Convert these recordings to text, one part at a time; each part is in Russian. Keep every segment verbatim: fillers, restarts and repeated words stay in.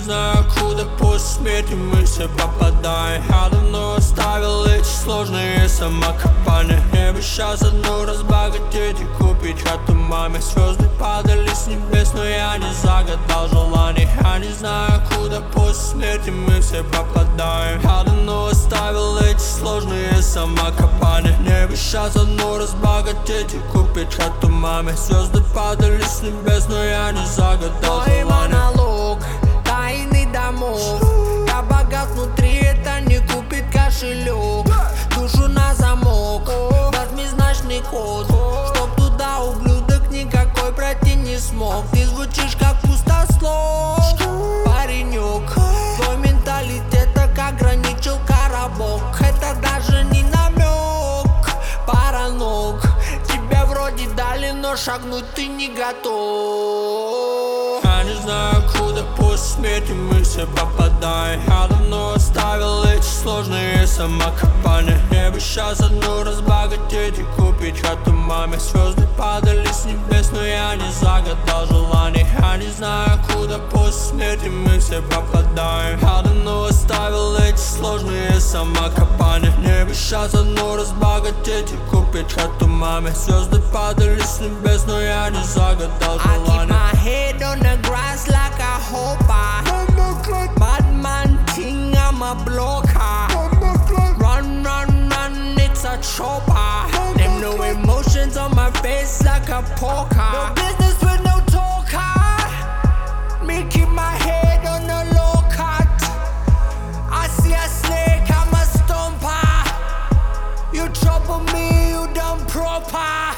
знаю, куда после смерти мы все попадаем. Я давно оставил эти сложные самокопания. Я бы сейчас одну разбогатеть и купить хату маме. Звезды падали с небес, но я не загадал желаний. Я не знаю, куда после смерти мы все попадаем. Я давно оставил эти сложные самокопания. Я бы сейчас одну разбогатеть и купить хату маме. Звезды падали с небес, но я не загадал желаний. Монолог тайны домов. Я богат внутри, это не купит кошелек. Душу на замок, восьмизначный код, чтоб туда ублюдок никакой пройти не смог. Ты звучишь как пустослов, паренек. Твой менталитет так ограничил коробок. Это даже не намек, пара ног. Тебя вроде дали, но шагнуть ты не готов. Я не знаю, куда после смерти мы все попадаем. Я давно оставил эти сложные самокопания. Я бы сейчас одну разбогатеть и купить хату маме. Звезды падали с небес, но я не загадал желаний. Я не знаю, куда после смерти мы все попадаем. Я давно оставил эти сложные самокопания. Я бы сейчас одну разбогатеть и купить хату маме. Звезды падали с небес, но я не загадал желаний. Head on the grass like a hopper. Batman king, I'm a blocker. Run, run, run, it's a chopper. Them no emotions on my face like a poker. No business with no talker. Me keep my head on the low cut. I see a snake, I'm a stomper. You trouble me, you done proper.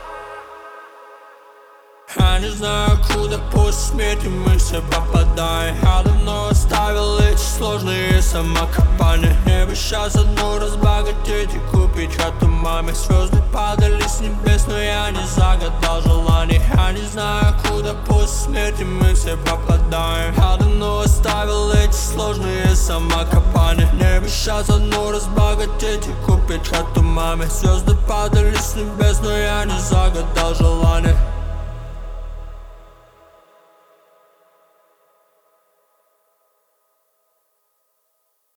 Я не знаю, куда после смерти мы все попадаем. Я давно оставил эти сложные самокопания. Я бы сейчас одну разбогатеть и купить хату маме. Звезды падали с небес, но я не загадал желаний. Я не знаю, куда после смерти мы все попадаем. Я давно оставил эти сложные самокопания. Я бы сейчас одну разбогатеть и купить хату маме. Звезды падали с небес, но я не загадал желаний.